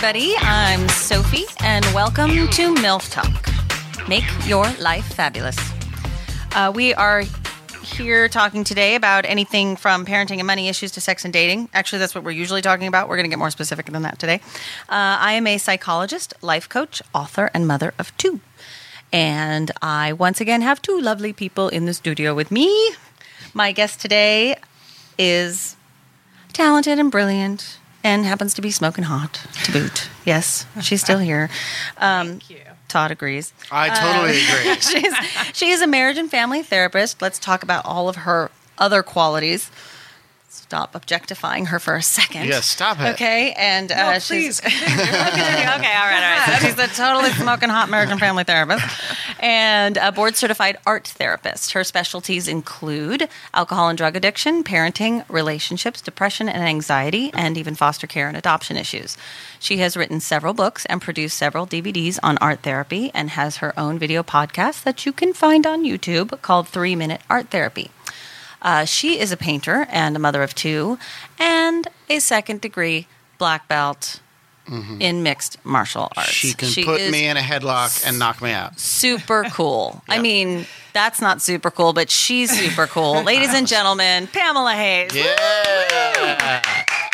everybody. I'm Sophie, and welcome to MILF Talk. Make your life fabulous. We are here talking today about anything from parenting and money issues to sex and dating. Actually, that's what we're usually talking about. We're going to get more specific than that today. I am a psychologist, life coach, author, and mother of two. And I once again have two lovely people in the studio with me. My guest today is talented and brilliant and happens to be smoking hot to boot. Yes, she's still here. Thank you. Todd agrees. I totally agree. She is a marriage and family therapist. Let's talk about all of her other qualities. Stop objectifying her for a second. Yes, stop it. Okay, and No, she's please. okay. All right. So she's a totally smoking hot marriage and family therapist, and a board-certified art therapist. Her specialties include alcohol and drug addiction, parenting, relationships, depression and anxiety, and even foster care and adoption issues. She has written several books and produced several DVDs on art therapy, and has her own video podcast that you can find on YouTube called 3 Minute Art Therapy. She is a painter and a mother of two, and a second-degree black belt in mixed martial arts. She can put me in a headlock and knock me out. Super cool. Yep. I mean, that's not super cool, but she's super cool. Ladies and gentlemen, Pamela Hayes. Yeah.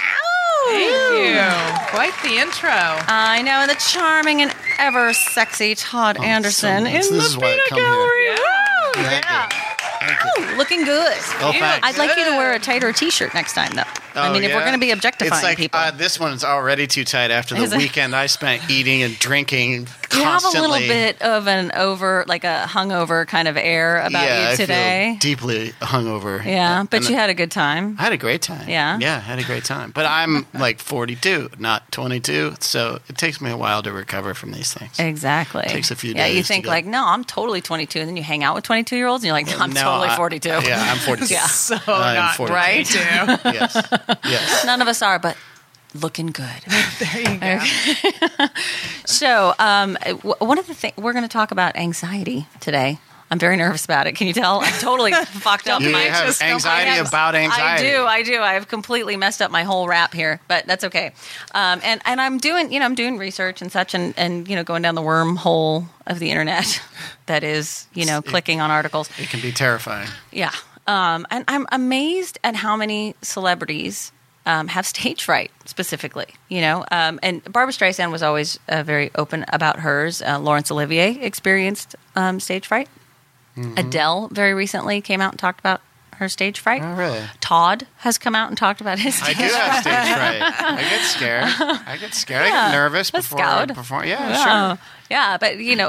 Thank you. Quite the intro. I know, and the charming and ever sexy Todd Anderson so in nice. the This is why I peanut come here. gallery. Yeah. Woo! Thank Yeah. you. Thank you. Looking good. Oh, thanks. I'd like you to wear a tighter T-shirt next time, though. I mean, if we're going to be objectifying it's like, people. this one's already too tight after Is the it? weekend I spent eating and drinking You have a constantly. little bit of an like a hungover kind of air about you today. I feel deeply hungover. Yeah, but And you had a good time. I had a great time. Yeah? Yeah, I had a great time. But I'm like 42, not 22, so it takes me a while to recover from these things. Exactly. Takes a few Yeah, you days to think go. like, no, I'm totally 22, and then you hang out with 22-year-olds, and you're like, no, I'm totally 42. Yeah, I'm 42. Yeah. So I'm not 42. Right? too. Yes. Yes. None of us are, but looking good. There you go. So, one of the things we're going to talk about anxiety today. I'm very nervous about it. Can you tell? I'm totally fucked up. You My- have anxiety I have- about anxiety. I do. I've completely messed up my whole rap here, but that's okay. And I'm doing research and such, and going down the wormhole of the internet that is, clicking on articles. It can be terrifying. Yeah. And I'm amazed at how many celebrities have stage fright specifically, and Barbra Streisand was always very open about hers. Laurence Olivier experienced stage fright. Mm-hmm. Adele very recently came out and talked about her stage fright. Oh, really? Todd has come out and talked about his I stage do fright. have stage fright. I get scared. I get nervous That's before I scout. perform. Yeah, sure. Yeah,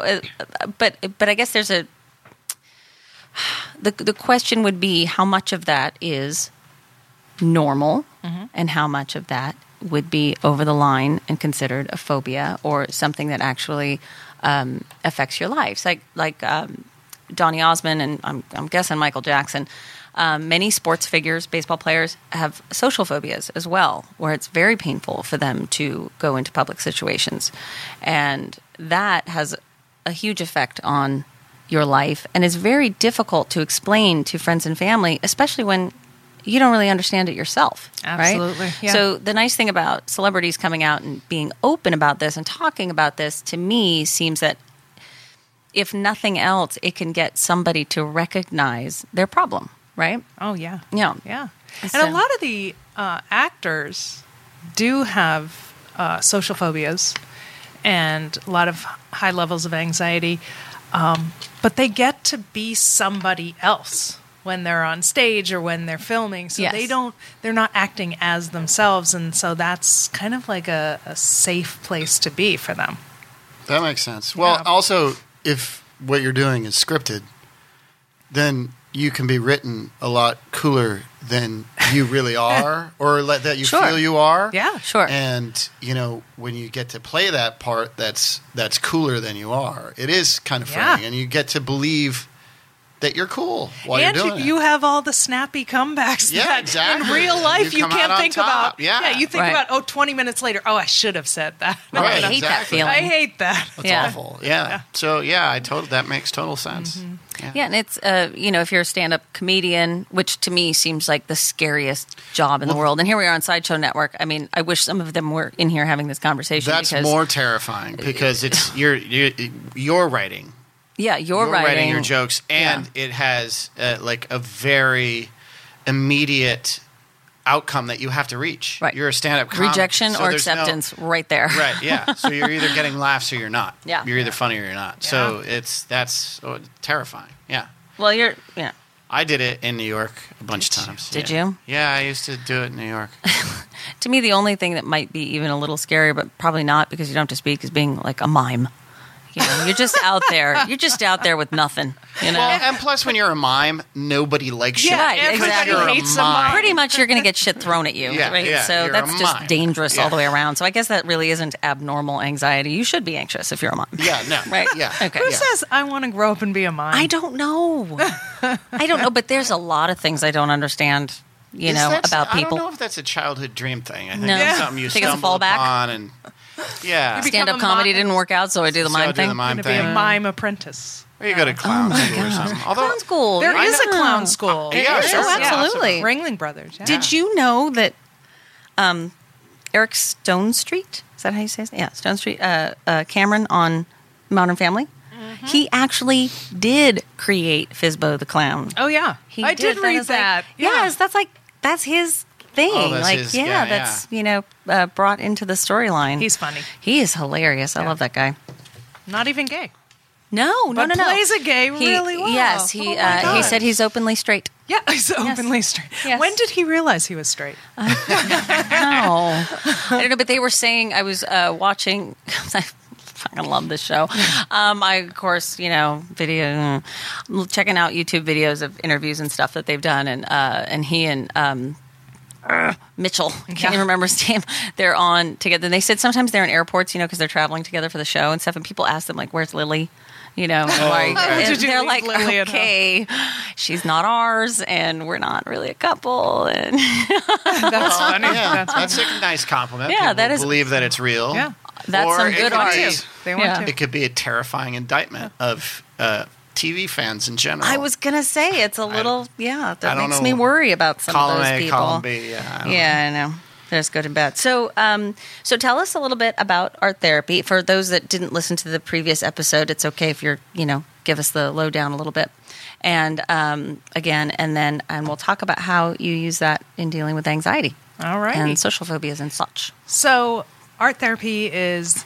but I guess there's the question would be how much of that is normal and how much of that would be over the line and considered a phobia or something that actually affects your life. It's like Donny Osmond and I'm guessing Michael Jackson. Many sports figures, baseball players, have social phobias as well, where it's very painful for them to go into public situations. And that has a huge effect on your life and is very difficult to explain to friends and family, especially when you don't really understand it yourself. Absolutely, Right? yeah. So the nice thing about celebrities coming out and being open about this and talking about this, to me, seems that if nothing else, it can get somebody to recognize their problem, right? Oh, yeah. Yeah. Yeah. So- And a lot of the actors do have social phobias and a lot of high levels of anxiety, but they get to be somebody else when they're on stage or when they're filming. So Yes. they're not acting as themselves. And so that's kind of like a safe place to be for them. That makes sense. Well, Yeah. also, if what you're doing is scripted, then you can be written a lot cooler than you really are, or that you Sure. feel you are. Yeah. Sure. And when you get to play that part, that's cooler than you are. It is kind of Yeah. freeing, and you get to believe that you're cool while And you're doing you it. have all the snappy comebacks Yeah, that exactly. in real life You you come out can't on think top. about. Yeah. You think Right. about, 20 minutes later, I should have said that. Right, I hate that exactly. feeling. I hate that. That's Yeah. awful. Yeah. So that makes total sense. Yeah, and it's, if you're a stand-up comedian, which to me seems like the scariest job in the world, and here we are on Sideshow Network. I mean, I wish some of them were in here having this conversation. That's because, more terrifying because it's you're writing. Yeah, you're writing your jokes, and it has like a very immediate outcome that you have to reach. Right. You're a stand-up comic. Rejection so or there's acceptance right there. Right, yeah. So you're either getting laughs or you're not. Yeah. You're either funny or you're not. Yeah. So that's terrifying. Yeah. Well, I did it in New York a bunch of times. Did yeah. you? Yeah, I used to do it in New York. To me, the only thing that might be even a little scarier, but probably not because you don't have to speak, is being like a mime. You're just out there. You're just out there with nothing. Well, and plus, when you're a mime, nobody likes you. Yeah, right, exactly. You're Hates a a mime. Pretty much, you're going to get shit thrown at you, Yeah, right? yeah, So you're that's a just mime. dangerous Yeah. all the way around. So I guess that really isn't abnormal anxiety. You should be anxious if you're a mime. Yeah, no. Right? Yeah. Okay. Who says I want to grow up and be a mime? I don't know. But there's a lot of things I don't understand, about people. I don't know if that's a childhood dream thing. I think No. it's something you Think it's a stumble fallback? upon. And, yeah. become Stand-up a comedy mime. didn't work out, so I do the So I mime do thing. the mime I'm going to be thing. a mime apprentice. Or you go to clown school or something. Although, Clown school. There is a yeah. clown school. Yeah, There sure. is, Oh, absolutely. Ringling Brothers. Yeah. Did you know that Eric Stone Street, is that how you say it? Yeah, Stone Street, Cameron on Modern Family, he actually did create Fizbo the Clown. Oh yeah, He I did read is like- that. Yeah. Yes, that's his thing. Oh, that's his guy, that's brought into the storyline. He's funny. He is hilarious. I love that guy. Not even gay. No, But no. plays a gay really well. Yes, Oh he my he God. said he's openly straight. Yeah, he's openly straight. Yes. When did he realize he was straight? No, I don't know. But they were saying I was watching. I fucking love this show. I of course video checking out YouTube videos of interviews and stuff that they've done, and he and Mitchell, I can't even remember his name. They're on together. And they said sometimes they're in airports, because they're traveling together for the show and stuff. And people ask them like, "Where's Lily?" okay. And Did you they're leave like, Lily at home? "Okay, she's not ours, and we're not really a couple." And That's funny. yeah, That's that's a nice compliment. Yeah, People that is- believe that it's real. Yeah. that's Or some it good could art. be- They want Yeah. to. It could be a terrifying indictment of TV fans in general. I was gonna say it's a little that I don't makes know. me worry about some column of those A, people. column B. Yeah, I don't know. Yeah, I know. There's good and bad. So, so tell us a little bit about art therapy. For those that didn't listen to the previous episode, it's okay if you're, give us the lowdown a little bit. And again, and we'll talk about how you use that in dealing with anxiety All right. and social phobias and such. So, art therapy is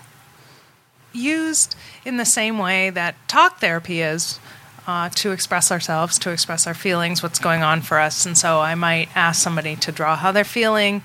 used in the same way that talk therapy is to express ourselves, to express our feelings, what's going on for us. And so I might ask somebody to draw how they're feeling,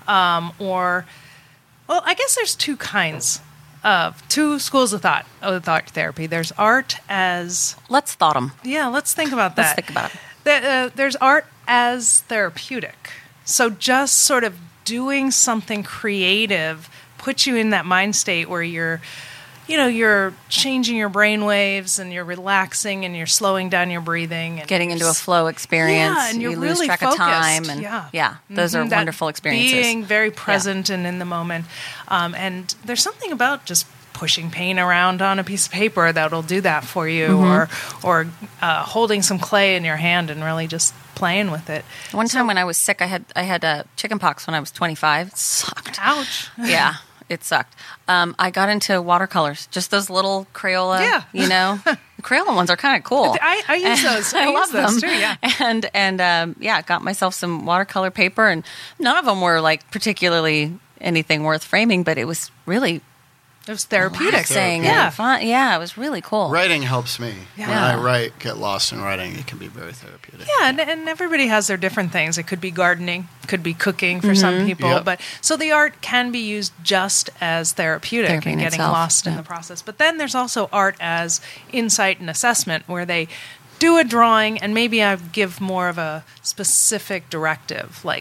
I guess there's two schools of thought with art therapy. There's art as, Let's thought them. let's think about that. Let's think about it. There's art as therapeutic. So just sort of doing something creative puts you in that mind state where you're changing your brain waves and you're relaxing and you're slowing down your breathing. And Getting into a flow experience. Yeah, and you're you lose really track focused. of time. And those are Mhm, that wonderful experiences. Being very present and in the moment. And there's something about just pushing paint around on a piece of paper that'll do that for you, Mm-hmm. or holding some clay in your hand and really just playing with it. One time when I was sick, I had chicken pox when I was 25. It sucked. Ouch. Yeah, it sucked. I got into watercolors, just those little Crayola, Crayola ones are kind of cool. I use those. I use love those them too, yeah. And got myself some watercolor paper, and none of them were like particularly anything worth framing, but it was really It was therapeutic. relaxing Yeah. and fun. Yeah, it was really cool. Writing helps me. Yeah. When I write, get lost in writing, it can be very therapeutic. Yeah, and everybody has their different things. It could be gardening, could be cooking for some people. Yep. But so the art can be used just as therapeutic Therapy and in getting itself, lost in yeah. the process. But then there's also art as insight and assessment, where they do a drawing and maybe I give more of a specific directive, like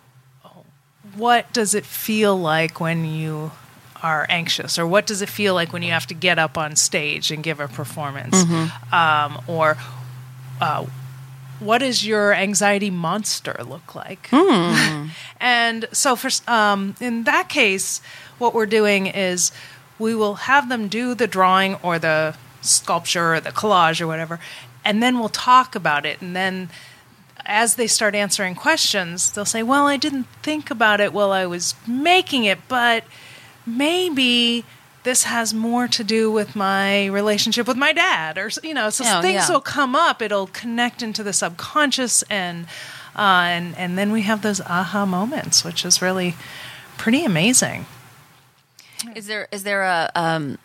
what does it feel like when you are anxious, or what does it feel like when you have to get up on stage and give a performance, or what does your anxiety monster look like? And so for in that case, what we're doing is we will have them do the drawing or the sculpture or the collage or whatever, and then we'll talk about it. And then as they start answering questions, they'll say, well, I didn't think about it while I was making it, but maybe this has more to do with my relationship with my dad, or things will come up. It'll connect into the subconscious, and then we have those aha moments, which is really pretty amazing. Is there a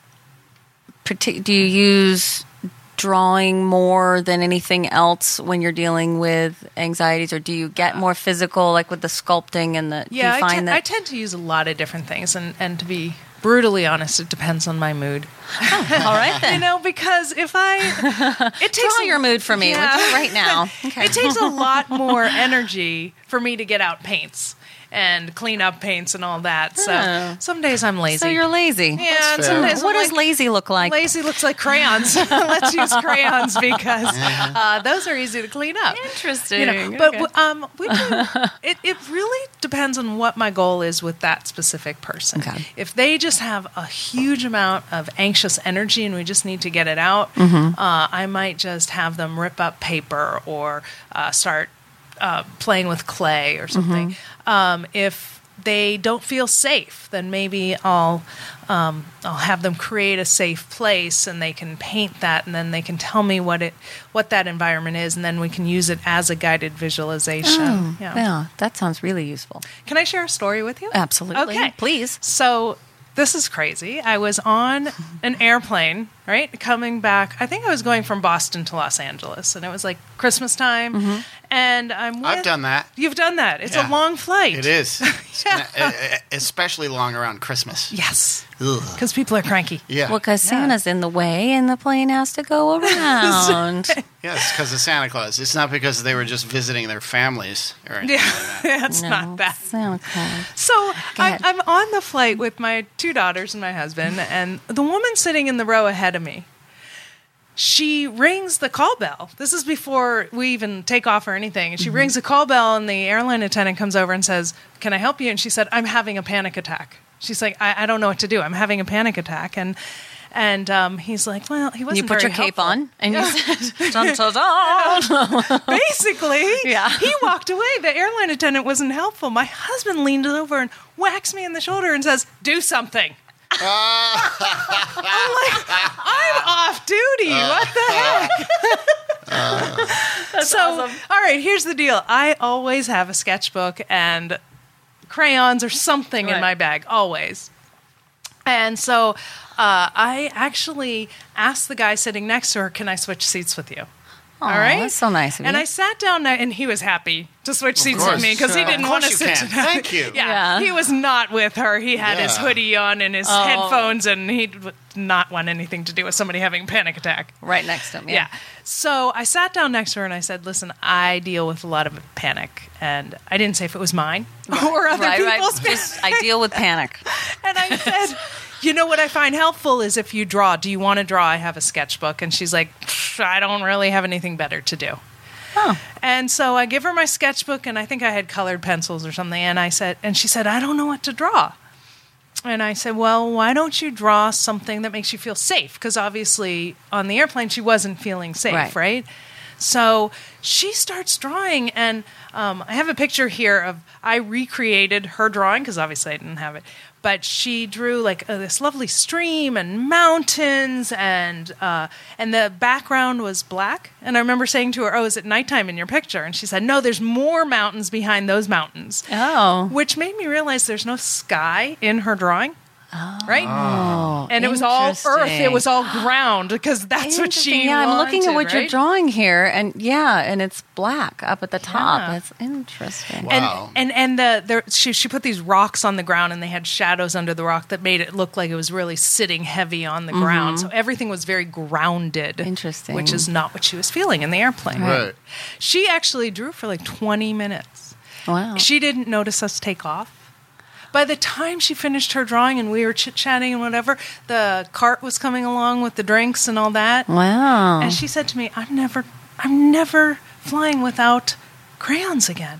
do you use drawing more than anything else when you're dealing with anxieties, or do you get more physical, like with the sculpting and the? Yeah, do you find I tend to use a lot of different things, and to be brutally honest, it depends on my mood. All right, then. Because if it takes draw your mood for me right now. Okay. It takes a lot more energy for me to get out paints and clean up paints and all that. So some days I'm lazy. So you're lazy. Yeah. And some days what does lazy look like? Lazy looks like crayons. Let's use crayons because those are easy to clean up. Interesting. But we do. It really depends on what my goal is with that specific person. Okay. If they just have a huge amount of anxious energy and we just need to get it out, I might just have them rip up paper or start playing with clay or something. If they don't feel safe, then maybe I'll have them create a safe place, and they can paint that, and then they can tell me what that environment is, and then we can use it as a guided visualization. Yeah, that sounds really useful. Can I share a story with you? Absolutely. Okay, please. So this is crazy. I was on an airplane, right, coming back. I think I was going from Boston to Los Angeles, and it was like Christmas time. And I've done that. You've done that. It's a long flight. It is. Especially long around Christmas. Yes. Because people are cranky. Yeah. Well, because Santa's in the way and the plane has to go around. Yes, because of Santa Claus. It's not because they were just visiting their families or anything like that. It's not that. Santa Claus. So I'm on the flight with my 2 daughters and my husband, and the woman sitting in the row ahead of me, she rings the call bell. This is before we even take off or anything. And she rings the call bell, and the airline attendant comes over and says, "Can I help you?" And she said, "I'm having a panic attack." She's like, I don't know what to do. I'm having a panic attack. And he's like, well, he wasn't You put very your cape helpful. on, and you said, dun, dun, dun. Basically, Yeah. he walked away. The airline attendant wasn't helpful. My husband leaned over and whacks me in the shoulder and says, "Do something." I'm like, I'm off duty. What the heck? So, awesome. all right, here's the deal. I always have a sketchbook and crayons or something in my bag, always. And so I actually asked the guy sitting next to her, "Can I switch seats with you?" Aw, All right, that's so nice of you. And I sat down there, and he was happy to switch seats course. with me because he Of didn't course want to you sit. can. Thank you. Yeah, he was not with her. He had his Yeah. hoodie on and his headphones, and he would not want anything to do with somebody having a panic attack. Right next to him. Yeah. So I sat down next to her and I said, "Listen, I deal with a lot of panic," and I didn't say if it was mine or other people's panic. Just, I deal with panic. And I said, "You know what I find helpful is if you draw. Do you want to draw? I have a sketchbook." And she's like, "I don't really have anything better to do." Oh. And so I give her my sketchbook, and I think I had colored pencils or something. And she said, "I don't know what to draw." And I said, "Well, why don't you draw something that makes you feel safe?" Because obviously on the airplane she wasn't feeling safe, right? So she starts drawing, and I have a picture here of I recreated her drawing because obviously I didn't have it. But she drew like this lovely stream and mountains, and the background was black. And I remember saying to her, "Oh, is it nighttime in your picture?" And she said, "No, there's more mountains behind those mountains." Oh. Which made me realize there's no sky in her drawing. Right? Oh, And it was all earth. It interesting. was all ground because that's what she Yeah, I'm looking at what wanted, you're right? drawing here, and it's black up at the top. Yeah. That's interesting. Wow. And she put these rocks on the ground, and they had shadows under the rock that made it look like it was really sitting heavy on the ground. So everything was very grounded. Interesting. Which is not what she was feeling in the airplane. Right. She actually drew for like 20 minutes. Wow. She didn't notice us take off. By the time she finished her drawing and we were chit-chatting and whatever, the cart was coming along with the drinks and all that. Wow. And she said to me, I'm never flying without crayons again.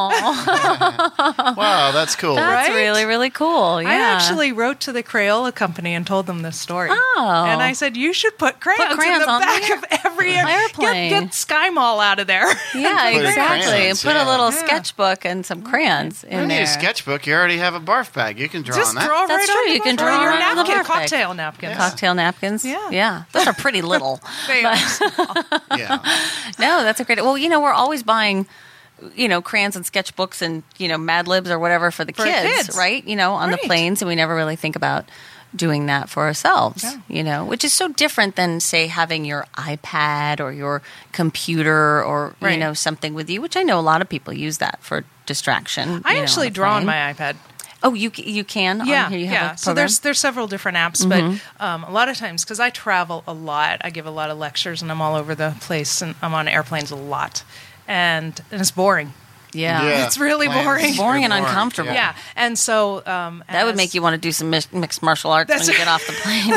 Wow, that's cool. That's Right? really, really cool. Yeah. I actually wrote to the Crayola company and told them this story. Oh. And I said, you should put crayons, crayons in the on back the of every airplane. Get Sky Mall out of there. Yeah, Put exactly. crayons, Put a yeah. little Yeah. sketchbook and some crayons You in don't need there. a sketchbook. You already have a barf bag. You can draw Just on that. draw That's right true. on You the can bottom. draw Or your right on the napkin, barf bag. cocktail napkins. Cocktail napkins. Yeah. Those are pretty little. They are. Yeah. No, that's a great. Well, we're always buying, crayons and sketchbooks and Mad Libs or whatever for the For kids, kids. right? On the Right. planes, and we never really think about doing that for ourselves. Yeah. Which is so different than say having your iPad or your computer or Right. something with you. Which I know a lot of people use that for distraction. I on actually the draw on plane. my iPad. Oh, you can. Yeah, On here you have yeah. a So program? there's several different apps, but a lot of times because I travel a lot, I give a lot of lectures, and I'm all over the place, and I'm on airplanes a lot, and it's boring. yeah. It's really Planes boring. It's boring and are uncomfortable. Yeah, and so That would make you want to do some mixed martial arts when That's you get off the plane.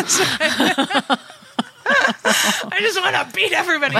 I just want to beat everybody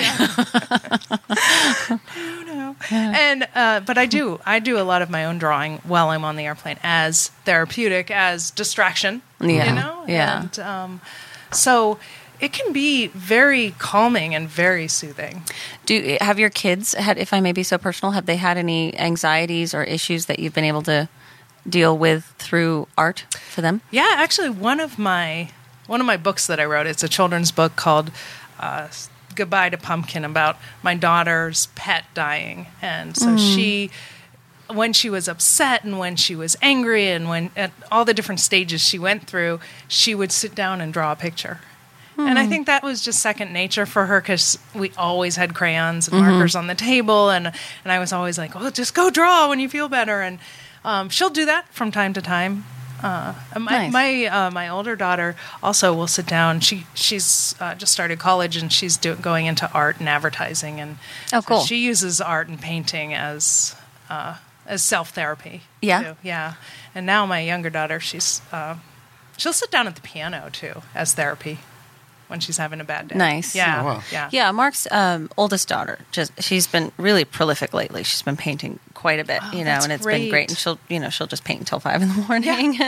up. No. And but I do a lot of my own drawing while I'm on the airplane as therapeutic, as distraction. Yeah. Yeah. And so it can be very calming and very soothing. Have your kids had, if I may be so personal, have they had any anxieties or issues that you've been able to deal with through art for them? Yeah, actually, one of my books that I wrote, it's a children's book called Goodbye to Pumpkin, about my daughter's pet dying. And so when she was upset and when she was angry and when at all the different stages she went through, she would sit down and draw a picture. And I think that was just second nature for her because we always had crayons and markers on the table. And I was always like, oh, just go draw when you feel better. And she'll do that from time to time. Nice. My older daughter also will sit down. She's just started college and she's going into art and advertising, and Oh, cool. she uses art and painting as self therapy. Yeah? Yeah. And now my younger daughter, she'll sit down at the piano too as therapy when she's having a bad day. Nice. Yeah. Oh, wow. Yeah. Yeah, Mark's oldest daughter, she's been really prolific lately. She's been painting quite a bit, that's and it's been great. great. And she'll just paint until 5 a.m.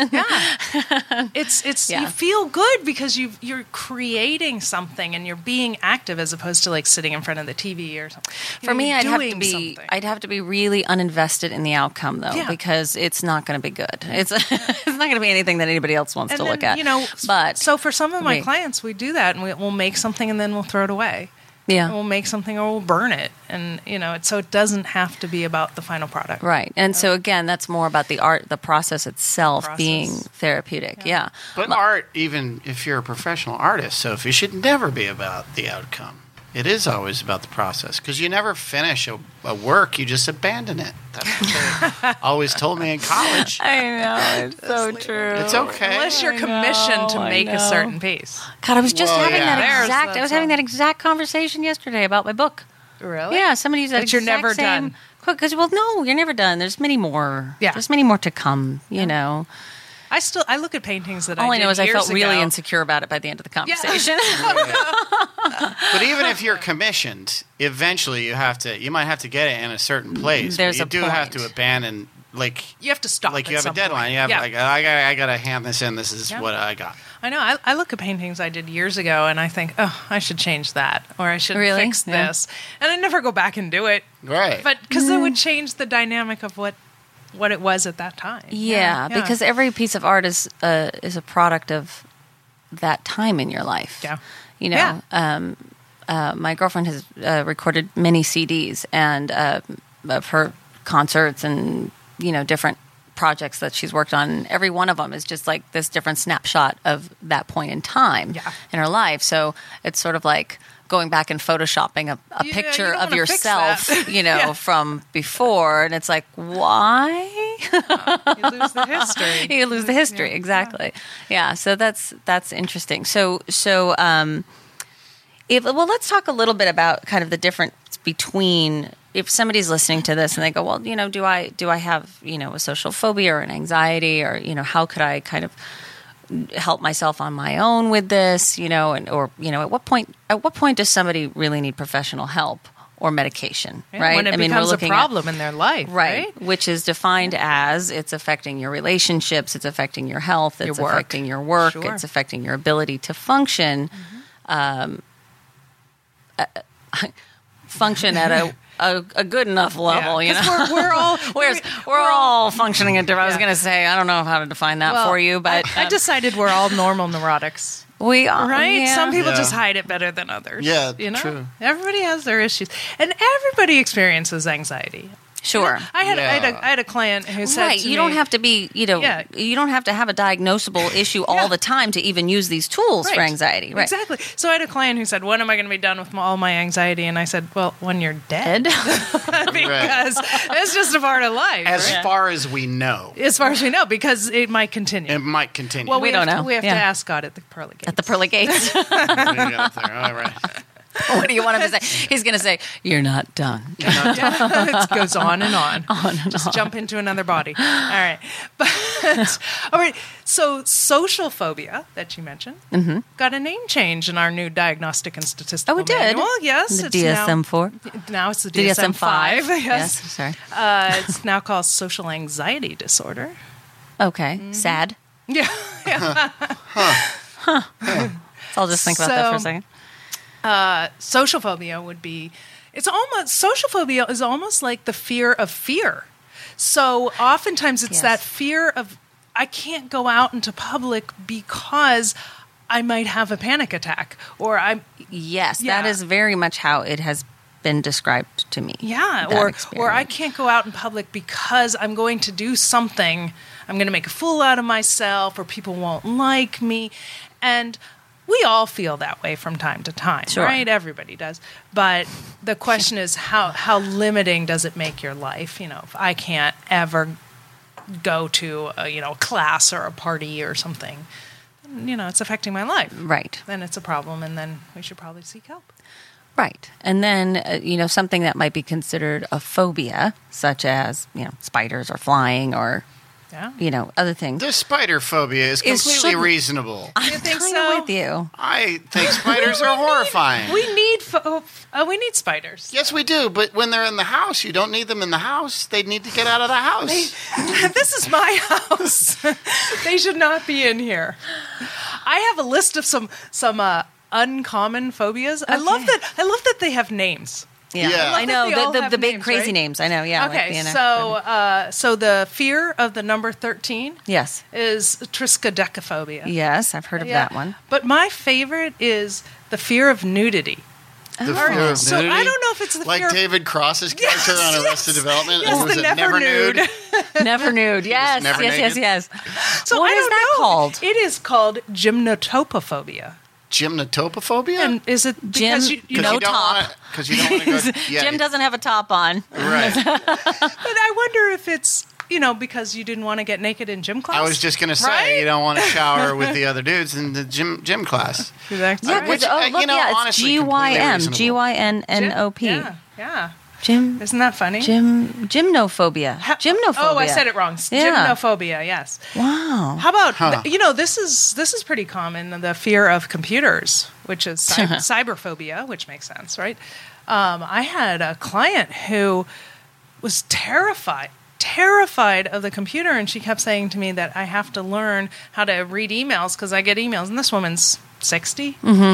Yeah. It's Yeah. you feel good because you're creating something and you're being active as opposed to like sitting in front of the TV or something. For me, You're I'd doing something. have to be really uninvested in the outcome though, Yeah. because it's not going to be good. It's it's not going to be anything that anybody else wants And to then, look at. But so for some of my we- clients, we do that and we'll make something and then we'll throw it away. yeah. And we'll make something or we'll burn it, and so it doesn't have to be about the final product. Right. And so again, that's more about the art, the process itself Process. being therapeutic. Yeah. But art, even if you're a professional artist, Sophie, should never be about the outcome. It is always about the process because you never finish a work; you just abandon it. That's what they always told me in college. I know. It's so true. It's okay. Unless you're I commissioned to know, I make a know. certain piece. God, I was just Well, having yeah. I was having that exact conversation yesterday about my book. Really? Yeah, somebody used that But you're exact never same- done. Because, well, no, you're never done. There's many more. Yeah. There's many more to come, know. I look at paintings that All I did know is I years felt really ago. insecure about it by the end of the conversation. But even if you're commissioned, eventually you might have to get it in a certain place. But There's you a do have point. to abandon, like You have to stop. you at have a some deadline. point. You have Yeah. like I got to hand this in. This is Yeah. what I got. I know. I look at paintings I did years ago, and I think, oh, I should change that, or I should Really? fix Yeah. this, and I never go back and do it. Right. But because it would change the dynamic of what it was at that time. Yeah, because every piece of art is a product of that time in your life. Yeah. My girlfriend has recorded many CDs and of her concerts and different projects that she's worked on. And every one of them is just like this different snapshot of that point in time in her life. So it's sort of like going back and photoshopping a Yeah, picture you don't of wanna fix yourself, that. from before, and it's like, why? You lose the history. You lose the history, exactly. Yeah, so that's interesting. So let's talk a little bit about kind of the difference between, if somebody's listening to this and they go, well, do I have a social phobia or an anxiety, or how could I kind of help myself on my own with this, or at what point does somebody really need professional help or medication, Yeah, right? when it we're becomes a looking at- problem in their life, right? Which is defined as it's affecting your relationships, it's affecting your health, it's Your work. affecting your work, Sure. it's affecting your ability to function, function at a good enough level. Yeah, You 'cause know, we're all we're all functioning at different. I was Yeah. going to say I don't know how to define that well, for you, but I decided we're all normal neurotics. we are Right? yeah. Some people Yeah. just hide it better than others. Yeah, you know? true. Everybody has their issues. And everybody experiences anxiety. Sure. I had Yeah. I had a client who said Right, to you don't me- have to be, Yeah. you don't have to have a diagnosable issue Yeah. all the time to even use these tools for Right. anxiety. Right. Exactly. So I had a client who said, "When am I going to be done with all my anxiety?" And I said, "Well, when you're dead, because it's just a part of life, As right? far as we know, as far as we know, because it might continue." it might continue. well, we don't know. We have Yeah. to ask God at the pearly gates. At the pearly gates. We got up there. All right. What do you want him to say? He's going to say, "You're not done." It goes on and on. Just jump into another body. All right. But all right. So social phobia that you mentioned got a name change in our new diagnostic and statistical Oh, it did? manual. Yes. The it's DSM-4? Now it's the DSM-5. DSM-5. Yes. Sorry. It's now called social anxiety disorder. Okay. Sad. Yeah. So I'll just think about that for a So- second. Social phobia would be social phobia is almost like the fear of fear. So oftentimes it's Yes. that fear of I can't go out into public because I might have a panic attack or I'm Yes, Yeah. that is very much how it has been described to me. yeah that or I experience. can't go out in public because I'm going to do something. I'm going to make a fool out of myself or people won't like me. And we all feel that way from time to time, Sure. right? Everybody does. But the question is how limiting does it make your life? You know, if I can't ever go to a class or a party or something, then, it's affecting my life. Right. Then it's a problem, and then we should probably seek help. Right. And then, something that might be considered a phobia, such as, spiders or flying or, Yeah. other things. The spider phobia is completely shouldn't- reasonable. I'm You think kinda so? with you. I think spiders are horrifying. We need spiders. Yes, we do. But when they're in the house, you don't need them in the house. They need to get out of the house. This is my house. They should not be in here. I have a list of some uncommon phobias. I love that they have names. Yeah. Yeah. I know. I love that they all The have big names, crazy right? names. I know. Yeah. like Okay, the so the fear of the number 13 yes. is triskaidekaphobia. Yes. I've heard of Yeah. that one. But my favorite is the fear of nudity. The fear of So nudity? I don't know if it's the like fear of David Cross's character Yes, on Arrested yes. Development. Yes, Was the it never nude. Never nude. Yes. never yes. naked? Yes. So What I is don't that know. called? It is called gymnotopophobia. Gymnotopophobia? And is it because Gym- you no know? top. Because you don't want to go. Yeah, Jim doesn't have a top on. Right. But I wonder if it's because you didn't want to get naked in gym class. I was just going to say Right? you don't want to shower with the other dudes in the gym class. That's Yeah, right. Which, look, it's honestly, completely reasonable. GYNNOP. Yeah. Gym. Isn't that funny? Gymnophobia. Gymnophobia. Oh, I said it wrong. Yeah. Gymnophobia. Yes. Wow. How about Huh. this is pretty common. The fear of computers, which is cyberphobia, which makes sense, right? I had a client who was terrified of the computer, and she kept saying to me that I have to learn how to read emails because I get emails, and this woman's 60,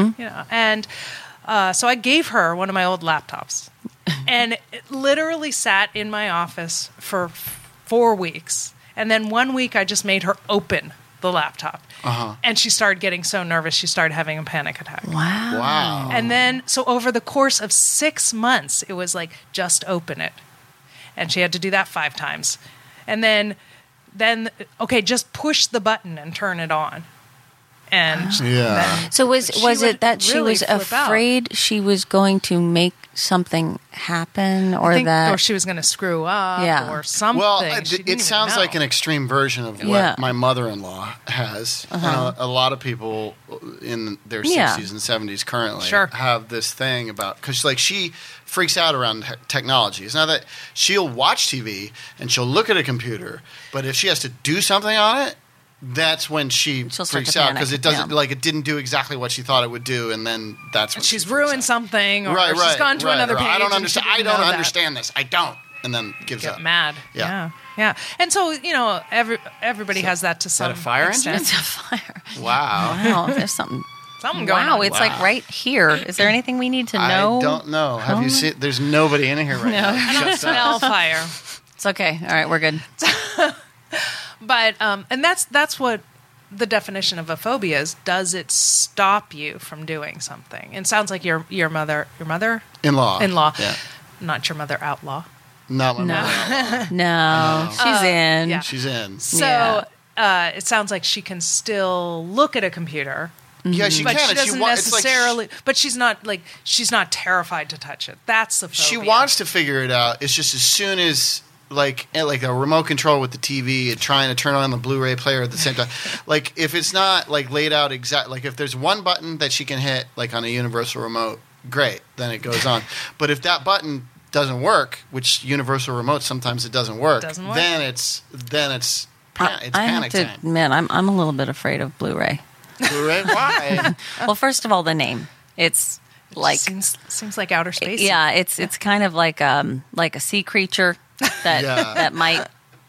and so I gave her one of my old laptops, and it literally sat in my office for 4 weeks, and then 1 week I just made her open the laptop, and she started getting so nervous she started having a panic attack. Wow. Wow. And then, so over the course of 6 months, it was like, just open it. And she had to do that 5 times. And then okay, just push the button and turn it on. And Yeah. then So was she it would that she really was flip out. afraid she was going to make something happen, or I think, that or she was going to screw up, Yeah. or something. Well, She didn't it even sounds know. like an extreme version of what Yeah. my mother-in-law has. A lot of people in their 60s Yeah. and 70s currently Sure. have this thing about, because she freaks out around technology. It's not that she'll watch TV and she'll look at a computer, but if she has to do something on it, that's when she She'll start freaks to out panic, because it doesn't yeah. like it didn't do exactly what she thought it would do, and then that's when She's she freaks ruined out. something, or Right, she's gone to another or page. I don't and understand. she I didn't don't know that. understand this. I don't, and then gives Get up. mad. Yeah. Yeah. And so everybody has that to some that a fire engine? extent. It's a fire. Wow. Wow, there's something. Something going Wow, on. it's like right here. Is there anything we need to know? I don't know. Have you seen? There's nobody in here right now. I don't smell fire. It's okay. All right, we're good. But and that's what the definition of a phobia is. Does it stop you from doing something? And it sounds like your mother-in-law, In-law. Yeah. not your mother outlaw. Not my No. mother. No, she's in. yeah. She's in. So it sounds like she can still look at a computer. Yeah, she But can. she and doesn't it's like necessarily. But she's not terrified to touch it. That's the phobia. she wants to figure it out. It's just as soon as like a remote control with the TV and trying to turn on the Blu-ray player at the same time. Like if it's not like laid out exact, like if there's one button that she can hit like on a universal remote, great, then it goes on. But if that button doesn't work, which universal remote sometimes it doesn't work, then it's I have panic to time. admit, I'm a little bit afraid of Blu-ray. Blu-ray? Why? Well, first of all, the name. It's like seems like outer space. yeah, it's kind of like a sea creature that Yeah. that might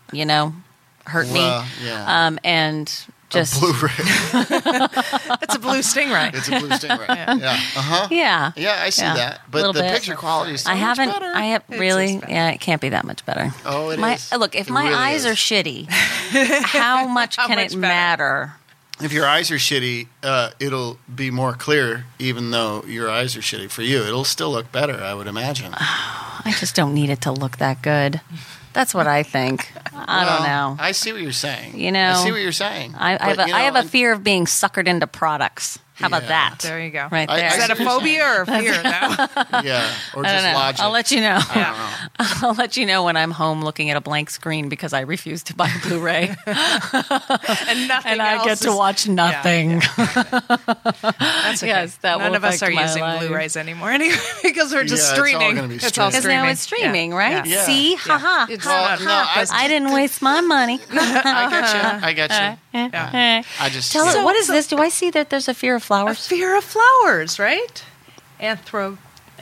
hurt Well, me. yeah. And just Blu-ray. It's a blue stingray. It's a blue stingray. Yeah. Uh-huh. yeah. Yeah, I see Yeah. that. But Little the bit. picture quality is so I much haven't. better. I have It's really. just better. Yeah, it can't be that much better. Oh, it is. Look, if It my really eyes is. are shitty, how much How can much it better? matter? If your eyes are shitty, it'll be more clear, even though your eyes are shitty for you. It'll still look better, I would imagine. I just don't need it to look that good. That's what I think. I don't know. I see what you're saying. You know, I see what you're saying. I have a fear of being suckered into products. How about Yeah. that? There you go. Right I- there. I Is that a see what you're phobia or a fear? No. Yeah, or I just don't know. logic. I'll let you know. I don't know. I'll let you know when I'm home looking at a blank screen because I refuse to buy Blu-ray And nothing and I else get to is- watch nothing. That's okay. Yes, that None will of us are affect my using life. Blueys anymore anyway because we're just Yeah, it's all streaming. gonna be It's all streaming. Because now it's streaming, Yeah. right? Yeah. See, Yeah. haha. It's Well, not no, I didn't waste my money. I get you. Yeah. I just Tell yeah. it. What is this? Do I see that there's a fear of A flowers? fear of flowers, right? Anthrophobia.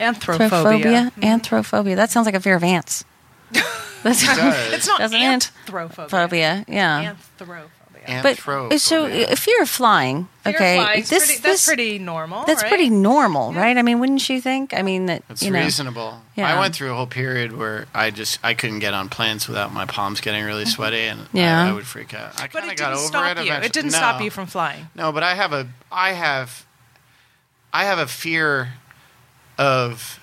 Anthrophobia. That sounds like a fear of ants. That's It does. It's not Doesn't it? anthrophobia. Phobia. Yeah. Anthrophobia. But Anthrophobia. so a fear of flying. Fear of Okay, flies, that's pretty normal. That's right? pretty normal, right? I mean, wouldn't you think? I mean, that It's you know. reasonable. Yeah. I went through a whole period where I couldn't get on planes without my palms getting really sweaty, and Yeah. I would freak out. I But kind of it got didn't over stop it. you. Eventually. It didn't No. stop you from flying. No, but I have a fear of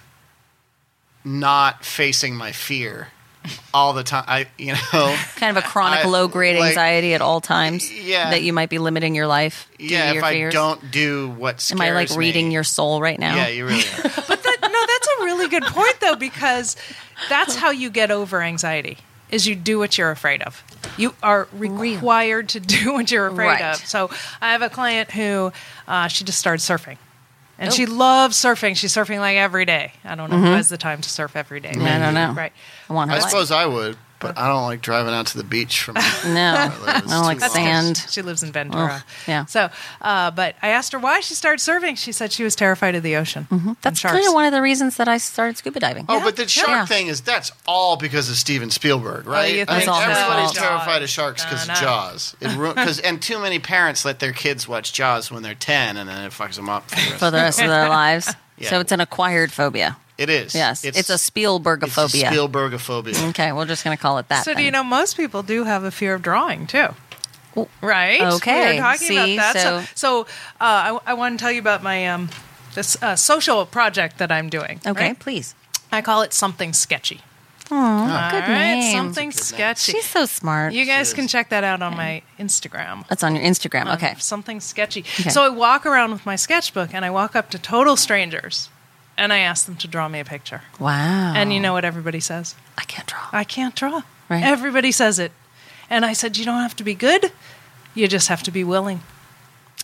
not facing my fear all the time. Kind of a chronic I- low-grade like, angeality at all times. yeah. That you might be limiting your life. Due to if your I fears. don't do what scares Am I like reading me. your soul right now? Yeah, you really are. No, that's a really good point though, because that's how you get over anxiety. Is you do what you're afraid of. You are required to do what you're afraid Right. of. So I have a client who she just started surfing. And Oh. she loves surfing. She's surfing like every day. I don't know who has the time to surf every day. Yeah, I don't know. Right. I want her I life. suppose I would, but I don't like driving out to the beach from. No, I It's don't like too long. sand. She lives in Ventura. Oh, yeah. So, but I asked her why she started surfing. She said she was terrified of the ocean. and That's sharks. kind of one of the reasons that I started scuba diving. Oh, but the shark Yeah. thing that's all because of Steven Spielberg, right? you I think mean, so? everybody's Jaws. terrified of sharks because No, of no. Jaws. And too many parents let their kids watch Jaws when they're 10, and then it fucks them up For the rest of their lives. Yeah. So it's an acquired phobia. It is. Yes. It's a It's a Spielbergophobia. Spielbergophobia. Okay, we're just going to call it that. So, do then. you know, most people do have a fear of drawing, too. Well, Right? okay. We were talking See, about that. so- I want to tell you about my this social project that I'm doing. Okay, right? please. I call it Something Sketchy. Aw, All good right? name. Something Sketchy. She's so smart. You guys is. can check that out on my Instagram. That's on your Instagram. Okay. Something Sketchy. Okay. So I walk around with my sketchbook and I walk up to total strangers and I ask them to draw me a picture. Wow. And you know what everybody says? I can't draw. I can't draw. Right. Everybody says it. And I said, you don't have to be good. You just have to be willing.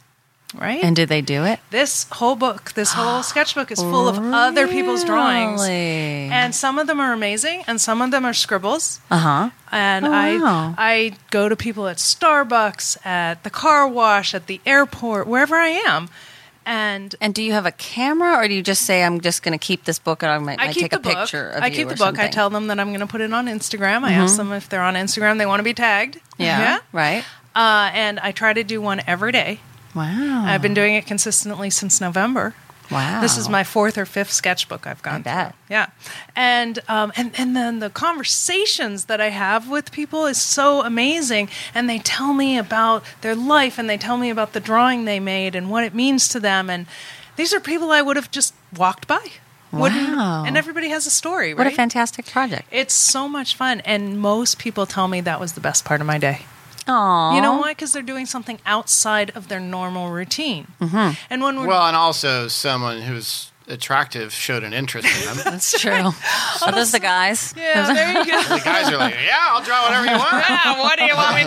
right? And did they do it? This whole sketchbook is full of other people's drawings. Really? And some of them are amazing, and some of them are scribbles. Uh-huh. And Oh, wow. I go to people at Starbucks, at the car wash, at the airport, wherever I am. And do you have a camera, or do you just say, I'm just going to keep this book and I might I keep take a the book. picture of I you keep or the book. I something? tell them that I'm going to put it on Instagram. I ask them if they're on Instagram, they want to be tagged. Yeah, right. And I try to do one every day. Wow. I've been doing it consistently since November. Wow. This is my 4th or 5th sketchbook I've gone bet. through. Yeah. And then the conversations that I have with people is so amazing. And they tell me about their life, and they tell me about the drawing they made and what it means to them. And these are people I would have just walked by. Wow. And everybody has a story, right? What a fantastic project. It's so much fun. And most people tell me that was the best part of my day. Aww. You know why? Because they're doing something outside of their normal routine. Mm-hmm. And when we're Well, and also someone who's attractive showed an interest in them. That's true. Are those the guys? yeah, there you go. The guys are like, yeah, I'll draw whatever you want. Yeah, what do you want me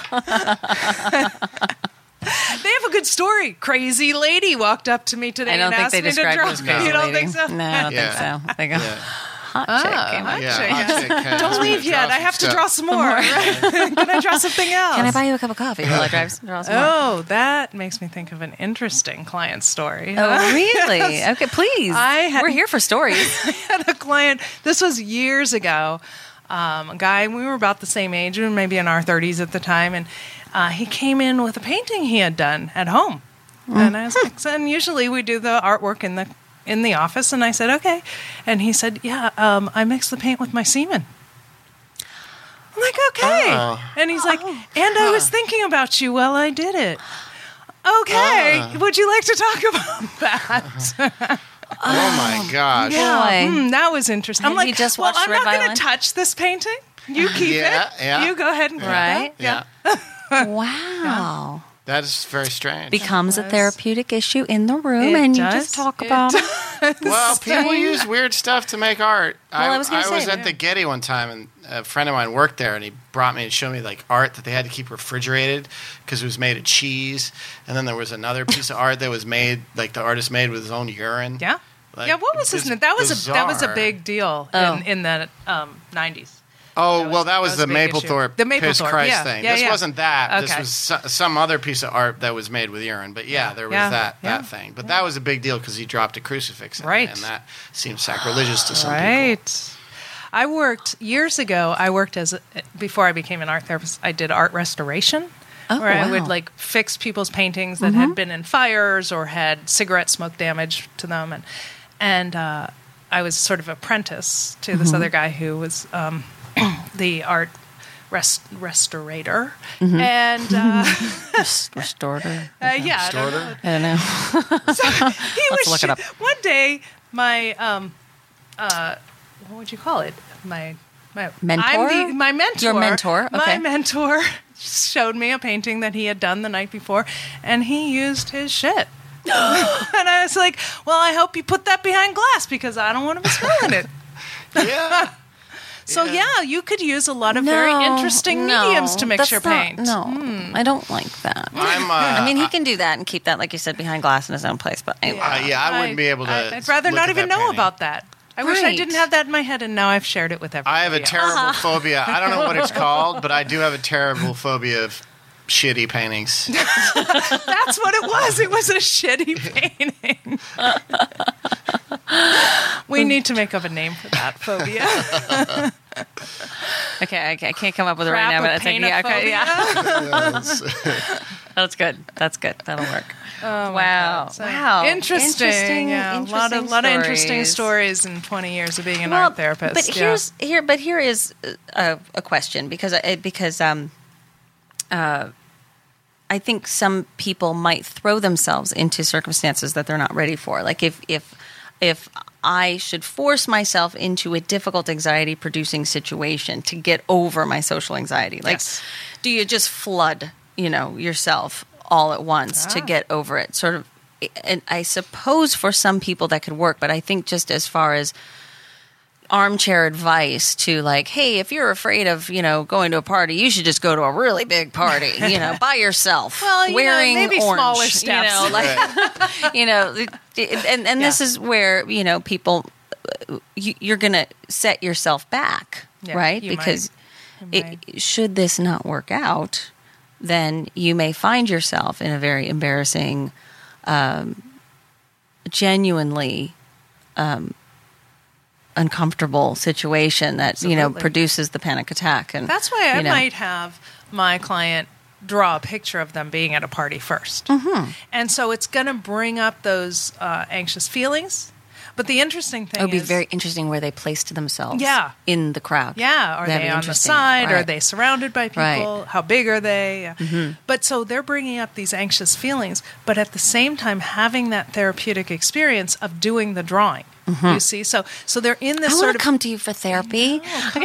to do? They have a good story. Crazy lady walked up to me today I don't and think asked they me to described draw. you as crazy You don't lady. think so? No, I don't Yeah. think so. They go, Yeah. hot chick came hot up. Yeah, chick. hot chick has Don't to leave yet. draw I have some to draw stuff. some more. Can I draw something else? Can I buy you a cup of coffee while I draw some more? Oh, that makes me think of an interesting client story. Oh, really? Okay, please. We're here for stories. I had a client, this was years ago, a guy, we were about the same age, we were maybe in our 30s at the time, and he came in with a painting he had done at home. And I was like, and usually we do the artwork in the office, and I said, okay. And he said, yeah, I mixed the paint with my semen. I'm like, okay. Oh. And he's like, and I was thinking about you while I did it. Okay, would you like to talk about that? Oh my gosh. Yeah. Boy. That was interesting. I'm Have like, you just well, watched I'm Red not going Violin? to touch this painting. You keep Yeah, it. yeah. You go ahead and Right. Yeah. Wow. That is very strange. Becomes a was. therapeutic issue in the room, It and you does. just talk It about it. Well, people use weird stuff to make art. I was gonna say, at the Getty one time, and a friend of mine worked there, and he brought me and showed me like art that they had to keep refrigerated because it was made of cheese. And then there was another piece of art that was made, like the artist made with his own urine. Yeah. Like, Yeah. What was his it's name? That was a bizarre. big deal Oh. in the 90s. Oh, well, that was a the big issue. Maplethorpe The Maplethorpe, Piss Christ yeah, thing. yeah, This yeah. wasn't that. This Okay. was some other piece of art that was made with urine. But yeah, there was Yeah, that yeah. thing. But that was a big deal because he dropped a crucifix in Right. it, and that seems sacrilegious to some people. Right. I worked years ago. Before I became an art therapist, I did art restoration. Oh, where I wow. would like fix people's paintings that had been in fires or had cigarette smoke damage to them, and I was sort of apprentice to this other guy who was the art restorator, and Restorator. yeah, I don't know. Restorator? I don't know. So he was look it up. one day my what would you call it? My Mentor? my mentor. Your mentor, okay. My mentor showed me a painting that he had done the night before, and he used his shit. And I was like, "Well, I hope you put that behind glass because I don't want to be smelling it." Yeah. So Yeah. yeah, you could use a lot of very interesting mediums to mix that's your not- paint. No, I don't like that. I mean, he can do that and keep that, like you said, behind glass in his own place. But I wouldn't be able to. I'd rather look not at even that know painting. about that. I wish I Right. didn't have that in my head, and now I've shared it with everybody. I have a terrible phobia. I don't know what it's called, but I do have a terrible phobia of shitty paintings. That's what it was. It was a shitty painting. We need to make up a name for that phobia. Okay, I can't come up with it right now, but it's like, yeah, okay, yeah. That's good. That's good. That'll work. Wow. So, Wow. Interesting. Yeah, a lot of interesting stories in 20 years of being an art therapist. But here is a question because I think some people might throw themselves into circumstances that they're not ready for. Like if I should force myself into a difficult anxiety producing situation to get over my social anxiety, like do you just flood, yourself all at once to get over it? Sort of, and I suppose for some people that could work, but I think just as far as armchair advice to like, hey, if you're afraid of, going to a party, you should just go to a really big party, by yourself. Well, wearing maybe orange, smaller steps. And this is where, people, you're going to set yourself back, right? Because should this not work out, then you may find yourself in a very embarrassing, genuinely uncomfortable situation that produces the panic attack. And that's why I might have my client draw a picture of them being at a party first, and so it's going to bring up those anxious feelings. But the interesting thing it would be very interesting where they placed themselves in the crowd. Yeah, are they on the side? Right. Are they surrounded by people? Right. How big are they? But so they're bringing up these anxious feelings, but at the same time having that therapeutic experience of doing the drawing. You see? So they're in this I want to come to you for therapy.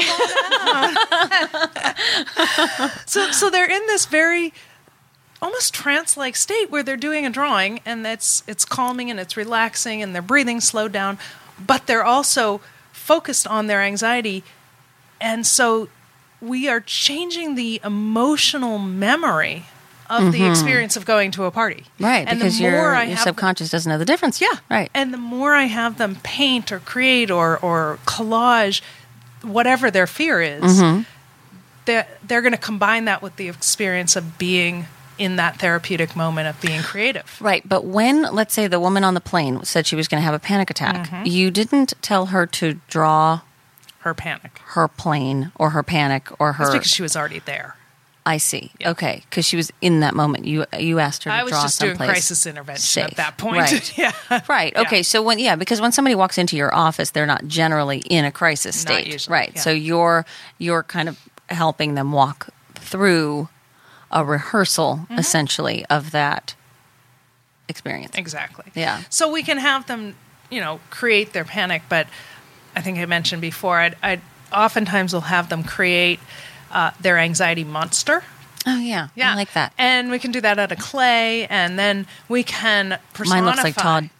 So they're in this very almost trance-like state where they're doing a drawing, and it's calming and it's relaxing and their breathing slowed down, but they're also focused on their anxiety. And so we are changing the emotional memory of the experience of going to a party. Right, and because your subconscious doesn't know the difference. Yeah. Right. And the more I have them paint or create or collage whatever their fear is, they're going to combine that with the experience of being in that therapeutic moment of being creative. Right. But when, let's say, the woman on the plane said she was going to have a panic attack, you didn't tell her to draw her panic, her plane, or her panic, or her... That's because she was already there. I see. Yeah. Okay. Because she was in that moment. You asked her to draw someplace. I was just doing crisis intervention safe. At that point. Right. Yeah. Right. Okay. Yeah. So because when somebody walks into your office, they're not generally in a crisis state. Not usually. Right. Yeah. So you're kind of helping them walk through a rehearsal, essentially, of that experience. Exactly. Yeah. So we can have them, create their panic, but I think I mentioned before, I'd oftentimes will have them create their anxiety monster. Oh, yeah. I like that. And we can do that out of clay, and then we can personify. Mine looks like Todd.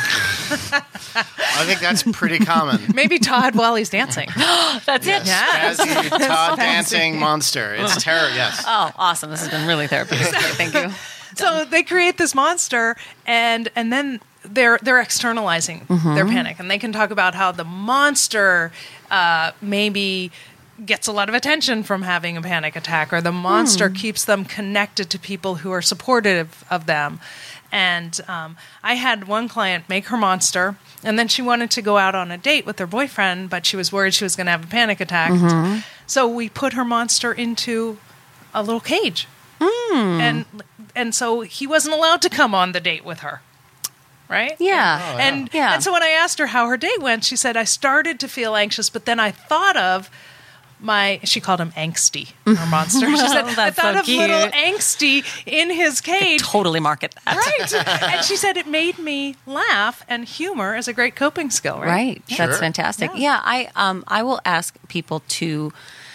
I think that's pretty common. Maybe Todd while he's dancing. That's it. Yeah. Spazzy Todd dancing monster. It's terror, yes. Oh, awesome. This has been really therapeutic. Thank you. So they create this monster, and then they're externalizing their panic, and they can talk about how the monster maybe gets a lot of attention from having a panic attack, or the monster keeps them connected to people who are supportive of them. And I had one client make her monster, and then she wanted to go out on a date with her boyfriend, but she was worried she was going to have a panic attack. So we put her monster into a little cage. And so he wasn't allowed to come on the date with her. Right? Yeah. And so when I asked her how her date went, she said, I started to feel anxious, but then I thought of she called him Angsty, her monster. She said, I thought so of cute. little Angsty in his cage. Totally market that. Right. And she said it made me laugh, and humor is a great coping skill, right? Right. Sure. That's fantastic. Yeah. I will ask people to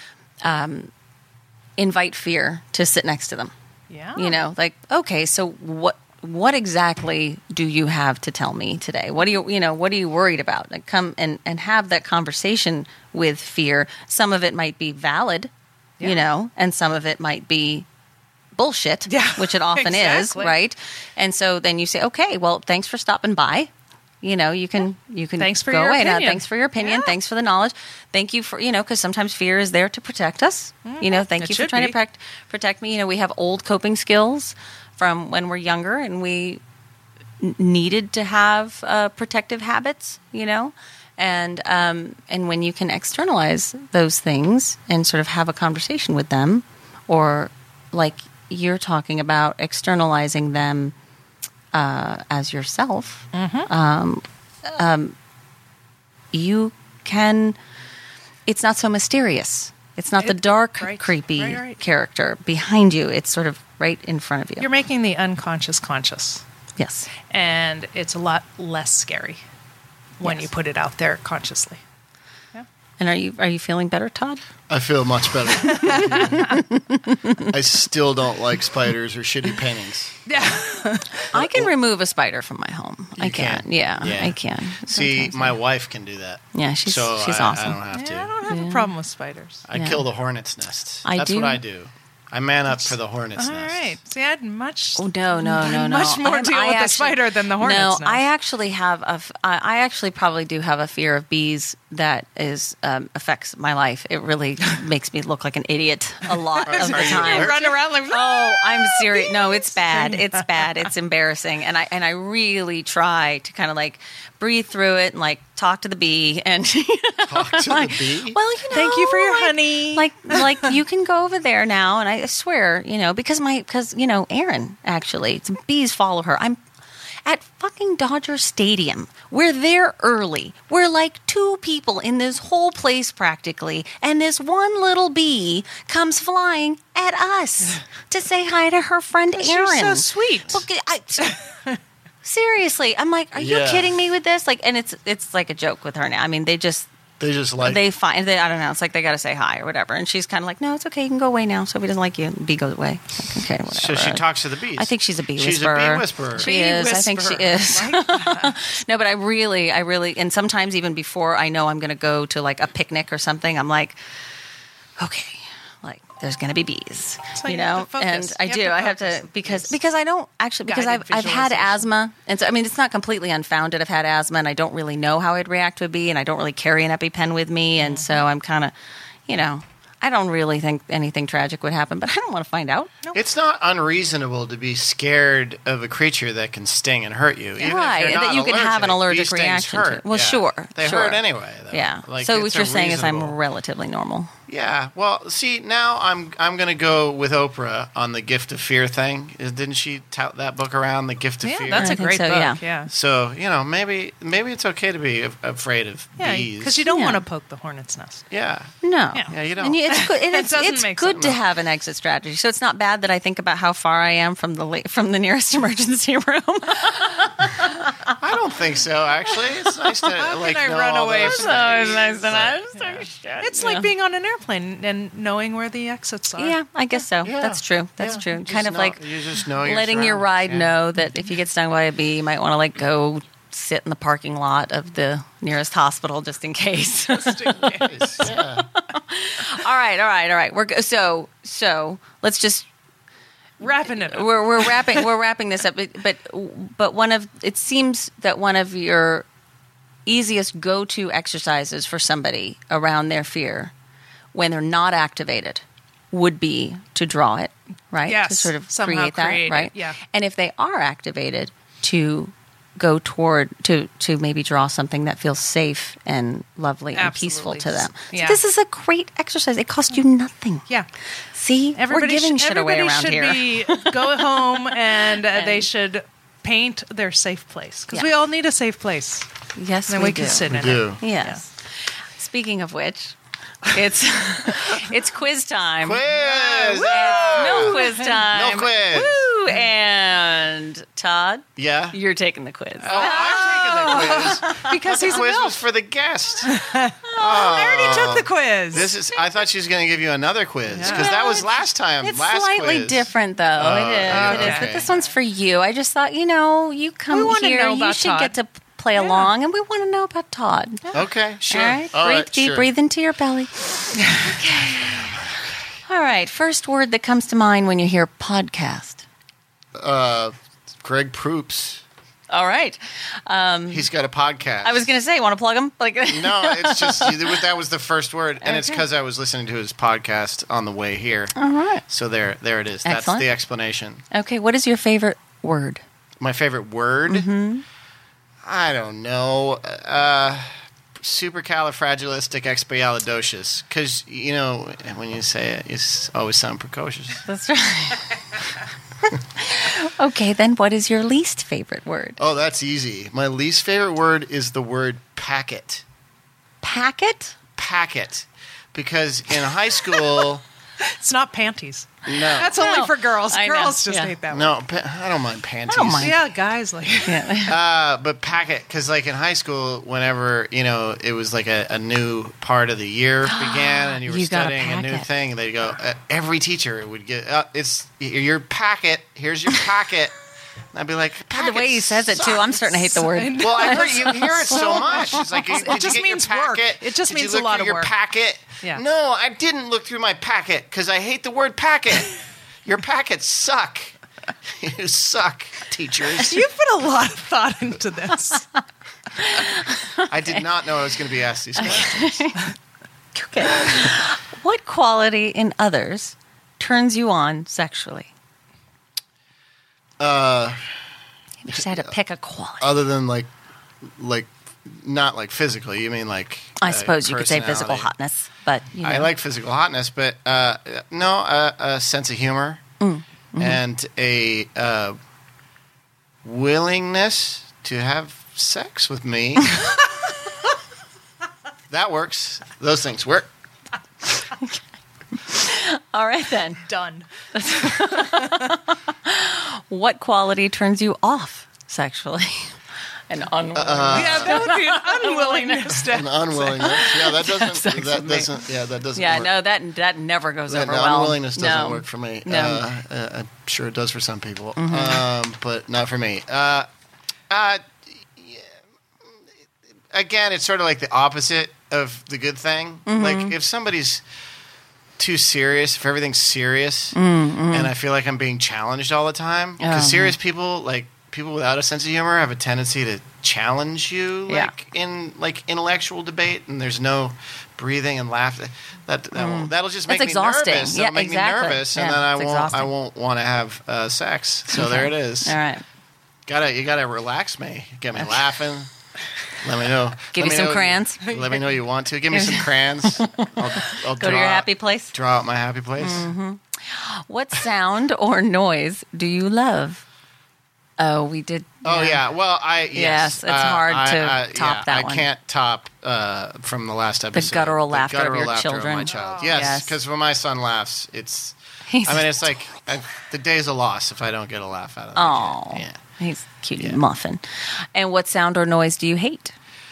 invite fear to sit next to them. Yeah. Okay, so what exactly do you have to tell me today? What are you worried about? Like, come and have that conversation with fear. Some of it might be valid, and some of it might be bullshit, which it often is, right? And so then you say, okay, well, thanks for stopping by. You can Thanks for go your away opinion. now. Thanks for your opinion. Yeah. Thanks for the knowledge. Thank you for, because sometimes fear is there to protect us. Thank It you for should trying be. to protect me. We have old coping skills from when we're younger, and we needed to have protective habits, and when you can externalize those things and sort of have a conversation with them, or like you're talking about externalizing them as yourself, you can. It's not so mysterious. It's not the dark, creepy character behind you. It's sort of right in front of you. You're making the unconscious conscious. Yes. And it's a lot less scary when you put it out there consciously. Yeah. And are you feeling better, Todd? I feel much better. I still don't like spiders or shitty paintings. Yeah. I can remove a spider from my home. I can? can. Yeah, Yeah. I can. See, Sometimes. my wife can do that. Yeah, she's so awesome. I don't have to. Yeah, I don't have a problem with spiders. I Yeah. kill the hornet's nest. I That's do. what I do. I man up for the hornet's All nest. right. See, I had much. Oh no! Much more deal with the spider than the hornet's No, nest. I actually have I actually probably do have a fear of bees that is affects my life. It really makes me look like an idiot a lot of the Are you time. allergic? Run around like, Oh, I'm serious. No, it's bad. It's bad. It's embarrassing. And I really try to kind of like breathe through it and like talk to the bee and Talk to the bee? well, Thank you for your like- honey. Like you can go over there now, and I swear, because Erin actually, some bees follow her. I'm at fucking Dodger Stadium. We're there early. We're like 2 people in this whole place practically, and this one little bee comes flying at us to say hi to her friend She's Erin. so sweet. Look, seriously, I'm like, are you Yeah. kidding me with this? Like, and it's like a joke with her now. I mean, they just like I don't know. It's like they got to say hi or whatever, and she's kind of like, no, it's okay, you can go away now. So if he doesn't like you, bee goes away. Like, okay, whatever. So she talks to the bees. I think she's a bee She's whisperer. a bee whisperer. She Bee is. I think she whisperer. is. No, but I really, and sometimes even before I know I'm going to go to like a picnic or something, I'm like, okay, like there's going to be bees, So you have to focus. and I You have do. to I have focus. to because I don't actually because Guided I've had visualization. asthma, and so I mean it's not completely unfounded. I've had asthma, and I don't really know how I'd react to a bee, and I don't really carry an EpiPen with me, and so I'm kind of, I don't really think anything tragic would happen, but I don't want to find out. It's not unreasonable to be scared of a creature that can sting and hurt you. Even Right, if you're and not that you can have an allergic bee stings reaction to hurt. it. Well, Yeah. sure, They sure. hurt anyway, though. Yeah. Like, So it's what you're a saying is I'm reasonable- relatively normal. Yeah. Well, see, now I'm going to go with Oprah on the Gift of Fear thing. Didn't she tout that book around, The Gift of Yeah, Fear? that's I a think great so, book. yeah. Yeah. So, maybe it's okay to be afraid of bees. Because you don't Yeah. want to poke the hornet's nest. Yeah. No. Yeah, you don't. And it's good. And It it's doesn't it's make good sense. to have an exit strategy. So it's not bad that I think about how far I am from the nearest emergency room. I don't think so, actually. It's nice to, like, I know run all away those from things. It's like being on an airplane and knowing where the exits are. Yeah, I guess so. Yeah. That's true. That's Yeah. true. You Kind just of know- like you just know your letting your surroundings, ride yeah. know that if you get stung by a bee, you might want to like go sit in the parking lot of the nearest hospital just in case. Yeah. all right. So let's just Wrapping it up. we're wrapping this up. But it seems that one of your easiest go-to exercises for somebody around their fear when they're not activated would be to draw it, right? Yes, to sort of somehow create that, create it, right? yeah. And if they are activated, to go toward to maybe draw something that feels safe and lovely and peaceful to them. So Yeah. this is a great exercise. It costs you nothing. Yeah. See, we're giving shit away around here. Everybody should go home and they should paint their safe place. Because Yeah. we all need a safe place. Yes, And then we can sit We in do. it. Yes. Speaking of which, it's it's quiz time. Quiz! Milk quiz time. Milk quiz. Woo! And Todd, Yeah? you're taking the quiz. Oh, I'm taking the quiz. Because The he's a quiz milk. was for the guest. I already took the quiz. I thought she was going to give you another quiz because that was last time. It's last slightly quiz. different, though. It is. okay. But this one's for you. I just thought, you come We wanna here. know You about should Todd. get to play along, and we want to know about Todd. Okay, sure. All right, All breathe right, deep, sure. breathe into your belly. All right, first word that comes to mind when you hear podcast. Greg Proops. All right. He's got a podcast. I was going to say, want to plug him? Like, No, it's just that was the first word, and it's Okay. because I was listening to his podcast on the way here. All right. So there it is. That's Excellent. the explanation. Okay, what is your favorite word? My favorite word? Mm-hmm. I don't know. Supercalifragilisticexpialidocious. Because, when you say it, you always sound precocious. That's right. Okay, then what is your least favorite word? Oh, that's easy. My least favorite word is the word packet. Packet? Packet. Because in high school, It's not panties. No. That's only for girls. I know. Girls just Yeah. hate that one. No, I don't mind panties. don't mind. Yeah, guys like But packet, because like in high school, whenever it was like a new part of the year began, and you were You got a studying a new packet. thing, they'd go. Every teacher would get, "It's your packet. Here's your packet." And I'd be like, God, the way he says it too, I'm starting to hate the word. Well, I heard you hear it so much. It's like, did you just get means your work. packet? It just Did you means look a lot through of your work. packet? Yeah. No, I didn't look through my packet because I hate the word packet. Your packets suck. You suck, teachers. you put a lot of thought into this. I did not know I was going to be asked these questions. Okay. What quality in others turns you on sexually? You just had to pick a quality. Other than like not like physically. You mean like? I suppose you could say physical personality. hotness, but I like physical hotness, but no, a sense of humor and a willingness to have sex with me. That works. Those things work. All right then. Done. What quality turns you off sexually? An unwillingness. Yeah, that would be an unwillingness to An unwillingness. Yeah, that doesn't. Sex with That me. doesn't. Yeah, that doesn't. Yeah, work. no, that never goes That over well. unwillingness doesn't No. work for me. No. I'm sure it does for some people, Mm-hmm. but not for me. Again, it's sort of like the opposite of the good thing. Mm-hmm. Like if somebody's too serious, if everything's serious, Mm-hmm. and I feel like I'm being challenged all the time, because serious people, like people without a sense of humor, have a tendency to challenge you, Yeah. like in like intellectual debate, and there's no breathing and laughter. That'll just make It's me exhausting. nervous. Yeah, That'll make exactly. me nervous, and Yeah, then I it's won't. exhausting. I won't want to have sex. So there it is. All right. You gotta relax me. Get me laughing. Let me know. Give Let you me some know- crayons. Let me know you want to. Give me some crayons. I'll Go to your happy place. Draw out my happy place. What sound or noise do you love? Oh, we did. Oh yeah. Well, Yes, it's hard to top that I one. can't top from the last episode guttural laughter of guttural your children. of my child. Oh. Yes, Yes. because when my son laughs, it's. He's It's like the day's a loss if I don't get a laugh out of it. Oh, Yeah. he's cutie muffin. And what sound or noise do you hate?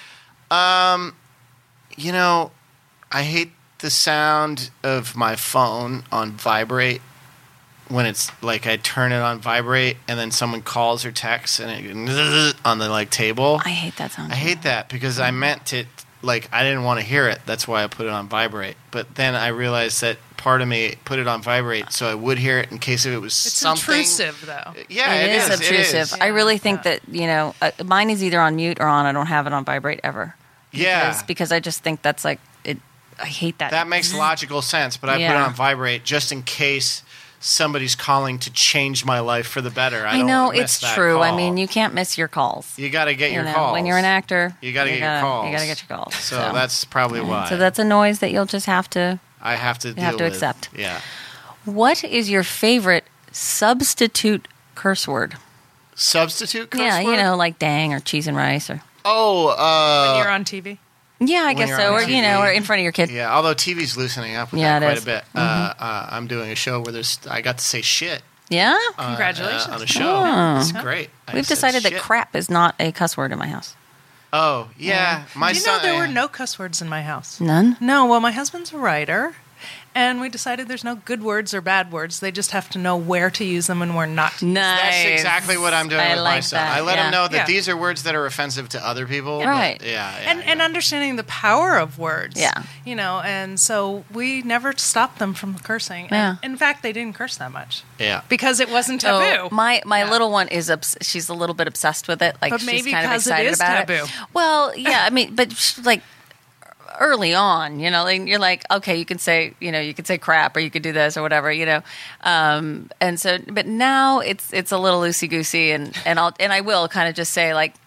I hate the sound of my phone on vibrate when it's like I turn it on vibrate and then someone calls or texts and it on the like table. I hate that sound. I hate that because I meant it like I didn't want to hear it. That's why I put it on vibrate. But then I realized that part of me put it on vibrate so I would hear it in case if it was It's something intrusive, though. Yeah, It is It obtrusive. is. I really think Yeah. that mine is either on mute or on. I don't have it on vibrate ever. Yeah. because I just think that's like it. I hate that. That makes logical sense, but I put it Yeah. on vibrate just in case somebody's calling to change my life for the better. I don't know wanna miss it's that true. I call. mean, you can't miss your calls. You got to get your know, calls. when you're an actor. You got to get your calls. You got to get your calls. So that's probably why. So that's a noise that you'll just have to. I have to deal have to with. accept. Yeah. What is your favorite substitute curse word? Substitute curse Yeah, word? like dang or cheese and rice or. Oh, When you're on TV. Yeah, I When guess you're so. on Or TV. or in front of your kid. yeah. Although TV's loosening up with Yeah, that it quite is. Mm-hmm. a bit. I'm doing a show where I got to say shit Yeah. Congratulations. on a show. Oh. It's great. I We've said decided that shit. crap is not a cuss word in my house. Oh yeah, my Do you son. know there were no cuss words in my house? None. No, well, my husband's a writer, and we decided there's no good words or bad words. They just have to know where to use them and where not to. Nice. That's exactly what I'm doing I with like my son. that, I let yeah. him know that Yeah. these are words that are offensive to other people. but- Right. Yeah. And understanding the power of words. Yeah. And so we never stopped them from cursing. Yeah. And in fact, they didn't curse that much yeah. because it wasn't taboo. Oh, my Yeah. little one is she's a little bit obsessed with it. Like But she's maybe kind of 'cause it excited is about taboo. it. Well, yeah, I mean, but like early on, and you're like, okay, you can say crap or you could do this or whatever, and so, but now it's a little loosey goosey, and I will kind of just say like,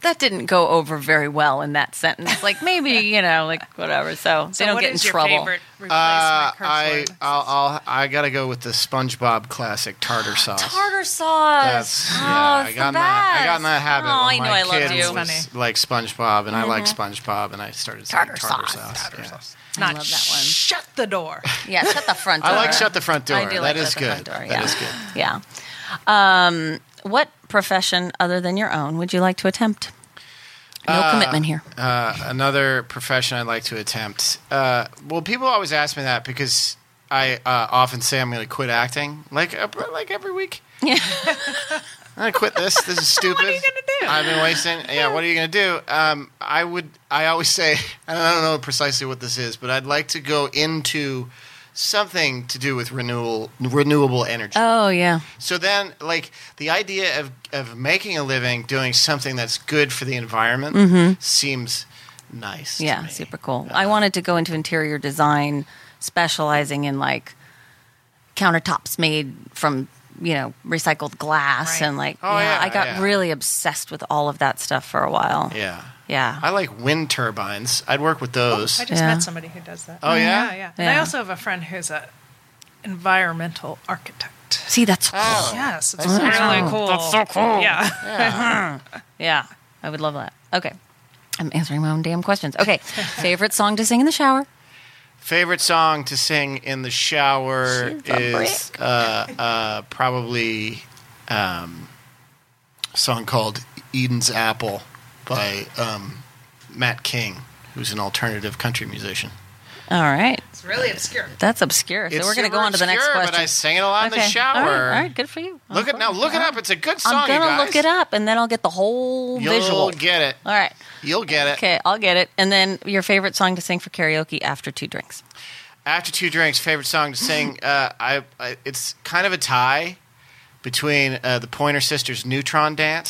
that didn't go over very well in that sentence. Like maybe, you know, like whatever. So they don't what get in is your trouble. favorite replacement curse word? I gotta go with the SpongeBob classic tartar sauce. Tartar sauce. I got in that habit. Oh, when I knew my I loved kid you. was like SpongeBob, and I like SpongeBob, and I started saying Tartar tartar sauce. sauce. Tartar Yeah. sauce. I Not love that one. shut the door. Yeah, shut the front door. I like shut the front door. I do like That is shut the good. front door, That yeah. is good. Yeah. What profession other than your own would you like to attempt? No commitment here. Another profession I'd like to attempt. Well, people always ask me that because I often say I'm going to quit acting, like every week. Yeah. I'm going to quit this. This is stupid. What are you gonna do? I've been wasting. Yeah, what are you going to do? I always say, I don't know precisely what this is, but I'd like to go into something to do with renewable energy. Oh, yeah. So then, like, the idea of making a living doing something that's good for the environment seems nice to Yeah, me. super cool. I wanted to go into interior design, specializing in like countertops made from, you know, recycled glass Right. and like, Oh, yeah, I got yeah. really obsessed with all of that stuff for a while. Yeah. Yeah. I like wind turbines. I'd work with those. I just Yeah. met somebody who does that. Oh, yeah? Yeah. And I Yeah. also have a friend who's a environmental architect. See, that's cool. Oh. Yes, it's That's really cool. cool. That's so cool. Yeah. Yeah, I would love that. Okay. I'm answering my own damn questions. Okay. Favorite song to sing in the shower? Favorite song to sing in the shower She's a is probably a song called Eden's Apple by Matt King, who's an alternative country musician. All right. It's really obscure. That's obscure. So It's we're going to go super on to the next obscure, question. But I sing it a lot in the shower. All right. Good for you. Look it up. It's a good song, I'm going you to guys. look it up, and then I'll get the whole You'll visual. get it. All right. You'll get it. Okay, I'll get it. And then your favorite song to sing for karaoke after 2 drinks. After 2 drinks, favorite song to sing. It's kind of a tie between the Pointer Sisters' Neutron Dance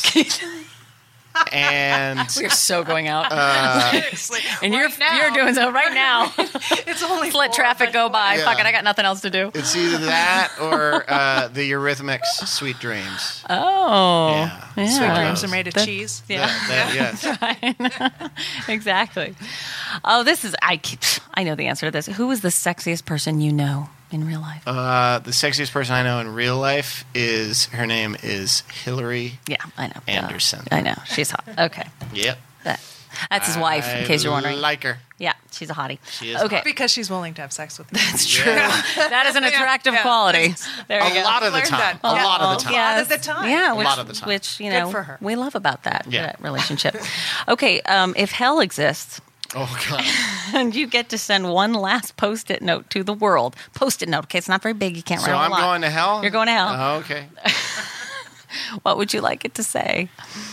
and We're so going out. Seriously. and right now. you're doing so right now. It's only Just let 4, traffic but go by. Yeah. Fuck it, I got nothing else to do. it's either that or the Eurythmics' Sweet Dreams. Oh. Yeah. Sweet Yeah. dreams are made of cheese. Yeah, Yes. exactly. Oh, I know the answer to this. Who is the sexiest person you know in real life? The sexiest person I know in real life her name is Hillary. Yeah, I know. Anderson. I know. She's hot. Okay. Yep. That's his wife, in case you're wondering. like her. Yeah, she's a hottie. She is okay. Because she's willing to have sex with me. That's true. Yeah. That is an attractive yeah. quality. There you A go. lot of the Learned time. that. A lot of the time. Yes. A lot of the time. Yeah, A which, lot of the time. Which, you Good know, for her. we love about that, Yeah. that relationship. Okay, if hell exists Oh, God. and you get to send one last Post-it note to the world, Post-it note, okay, it's not very big, you can't So write a I'm lot. going to hell? You're going to hell. Oh, okay. What would you like it to say?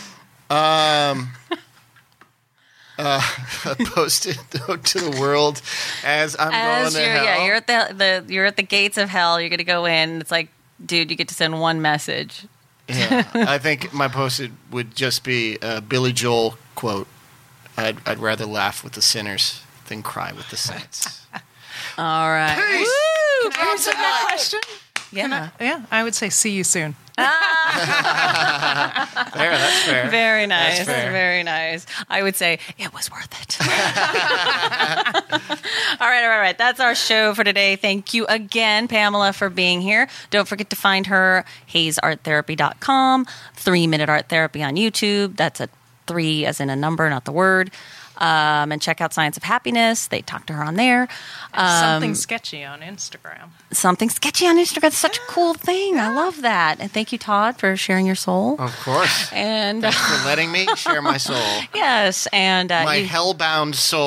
A post-it note to the world as I'm going to hell. Yeah, you're at the gates of hell, you're going to go in, it's like, dude, you get to send one message. Yeah. I think my post-it would just be a Billy Joel quote. I'd rather laugh with the sinners than cry with the saints. All right. Peace. Woo! Can I answer that question? Yeah. Yeah, I would say see you soon. There, that's fair. Very nice. That's fair. Very nice. I would say it was worth it. All right. That's our show for today. Thank you again, Pamela, for being here. Don't forget to find her, hazarttherapy.com, 3-Minute Art Therapy on YouTube. That's a 3 as in a number, not the word. And check out Science of Happiness. They talk to her on there. Something sketchy on Instagram. Something sketchy on Instagram. It's such a cool thing. I love that. And thank you, Todd, for sharing your soul. Of course. And For letting me share my soul. yes, and My you, hellbound soul.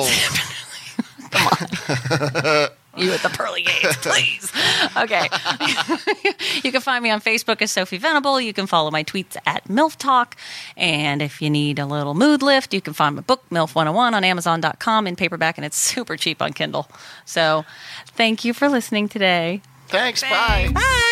you at the pearly gates, please. Okay. You can find me on Facebook as Sophie Venable. You can follow my tweets at MILF Talk. And if you need a little mood lift, you can find my book, MILF 101, on Amazon.com in paperback, and it's super cheap on Kindle. So thank you for listening today. Thanks. Bye. Bye.